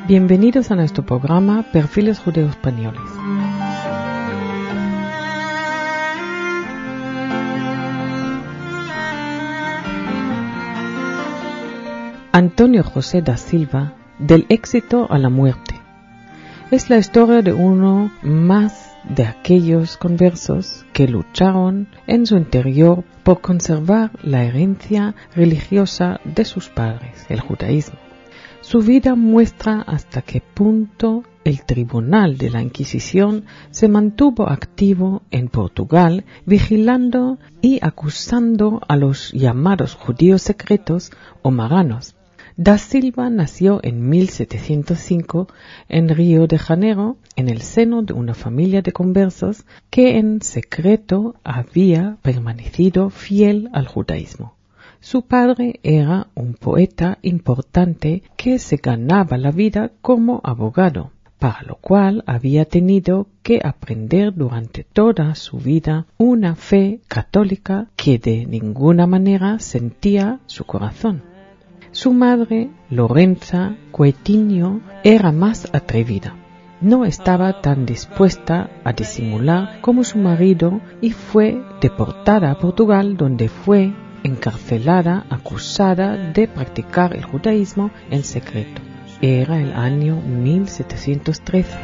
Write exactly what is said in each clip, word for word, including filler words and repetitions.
Bienvenidos a nuestro programa Perfiles Judeo-Españoles. Antonio José da Silva, del éxito a la muerte. Es la historia de uno más de aquellos conversos que lucharon en su interior por conservar la herencia religiosa de sus padres, el judaísmo. Su vida muestra hasta qué punto el Tribunal de la Inquisición se mantuvo activo en Portugal, vigilando y acusando a los llamados judíos secretos o maganos. Da Silva nació en mil setecientos cinco en Río de Janeiro, en el seno de una familia de conversos que en secreto había permanecido fiel al judaísmo. Su padre era un poeta importante que se ganaba la vida como abogado, para lo cual había tenido que aprender durante toda su vida una fe católica que de ninguna manera sentía su corazón. Su madre, Lorenza Coutinho, era más atrevida. No estaba tan dispuesta a disimular como su marido y fue deportada a Portugal, donde fue encarcelada, acusada de practicar el judaísmo en secreto. Era el año mil setecientos trece.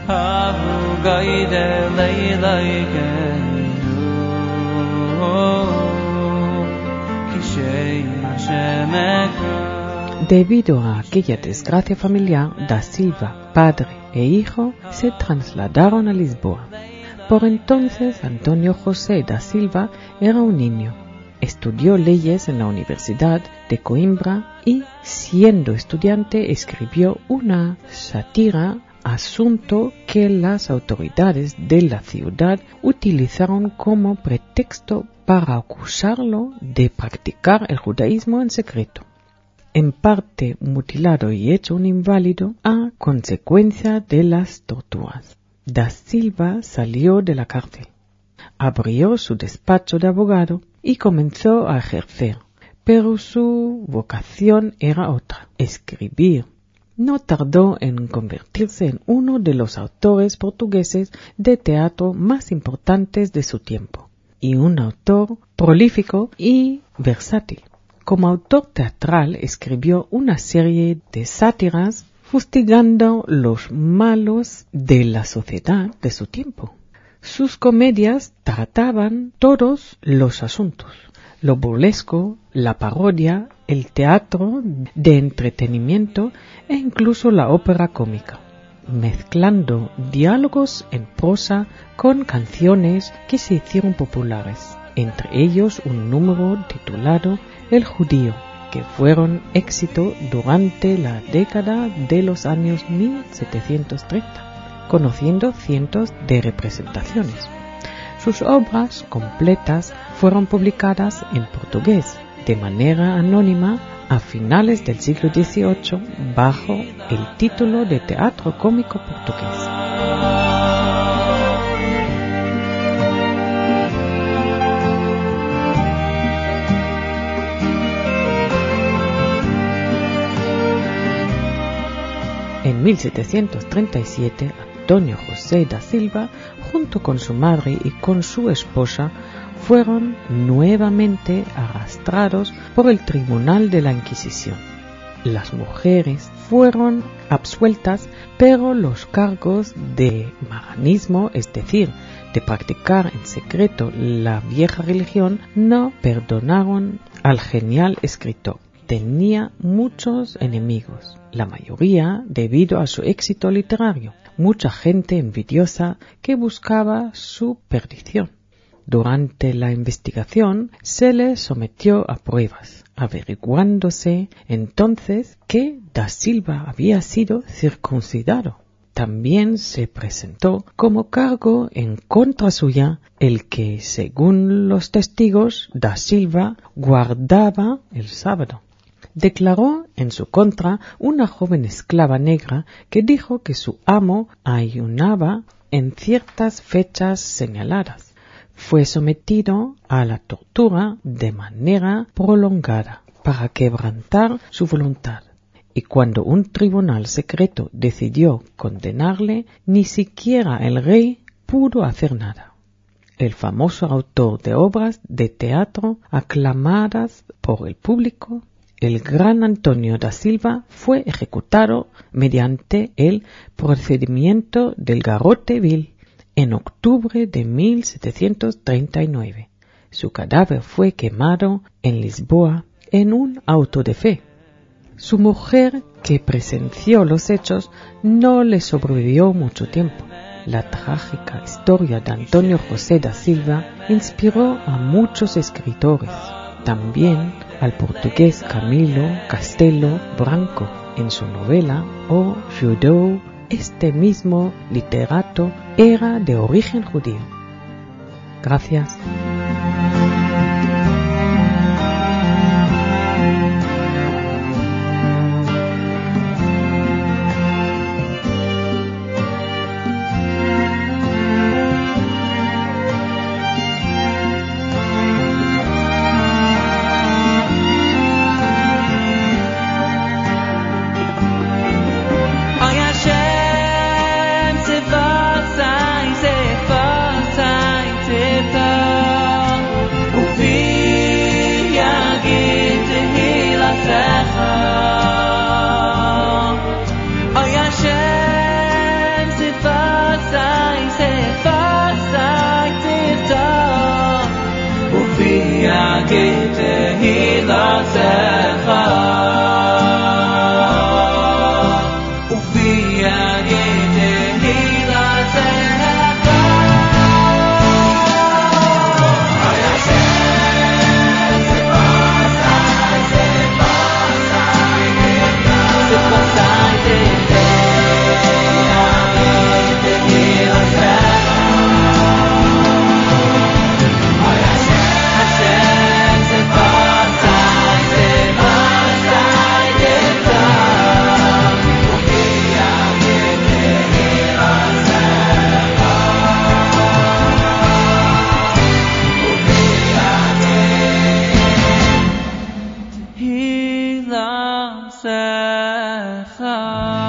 Debido a aquella desgracia familiar, Da Silva, padre e hijo, se trasladaron a Lisboa. Por entonces, Antonio José da Silva era un niño. Estudió leyes en la Universidad de Coimbra y, siendo estudiante, escribió una sátira, asunto que las autoridades de la ciudad utilizaron como pretexto para acusarlo de practicar el judaísmo en secreto. En parte mutilado y hecho un inválido a consecuencia de las torturas. Da Silva salió de la cárcel, abrió su despacho de abogado y comenzó a ejercer, pero su vocación era otra, escribir. No tardó en convertirse en uno de los autores portugueses de teatro más importantes de su tiempo, y un autor prolífico y versátil. Como autor teatral escribió una serie de sátiras fustigando los malos de la sociedad de su tiempo. Sus comedias trataban todos los asuntos: lo burlesco, la parodia, el teatro de entretenimiento e incluso la ópera cómica, mezclando diálogos en prosa con canciones que se hicieron populares, entre ellos un número titulado El Judío, que fueron éxito durante la década de los años mil setecientos treinta, conociendo cientos de representaciones. Sus obras completas fueron publicadas en portugués de manera anónima a finales del siglo dieciocho bajo el título de Teatro Cómico Portugués. En mil setecientos treinta y siete, Antonio José da Silva, junto con su madre y con su esposa, fueron nuevamente arrastrados por el Tribunal de la Inquisición. Las mujeres fueron absueltas, pero los cargos de maganismo, es decir, de practicar en secreto la vieja religión, no perdonaron al genial escritor. Tenía muchos enemigos, la mayoría debido a su éxito literario, mucha gente envidiosa que buscaba su perdición. Durante la investigación se le sometió a pruebas, averiguándose entonces que Da Silva había sido circuncidado. También se presentó como cargo en contra suya el que, según los testigos, Da Silva guardaba el sábado. Declaró en su contra una joven esclava negra que dijo que su amo ayunaba en ciertas fechas señaladas. Fue sometido a la tortura de manera prolongada para quebrantar su voluntad y cuando un tribunal secreto decidió condenarle, ni siquiera el rey pudo hacer nada. El famoso autor de obras de teatro aclamadas por el público, el gran Antonio da Silva, fue ejecutado mediante el procedimiento del garrote vil en octubre de mil setecientos treinta y nueve. Su cadáver fue quemado en Lisboa en un auto de fe. Su mujer, que presenció los hechos, no le sobrevivió mucho tiempo. La trágica historia de Antonio José da Silva inspiró a muchos escritores, también al portugués Camilo Castelo Branco en su novela O Judeu. Este mismo literato era de origen judío. Gracias. Secha